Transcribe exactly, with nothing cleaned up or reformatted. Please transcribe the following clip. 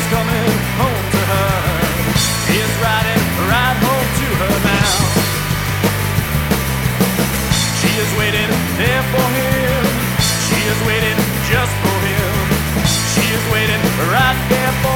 coming home to her. He is riding right home to her now. She is waiting there for him. She is waiting just for him. She is waiting right there for him.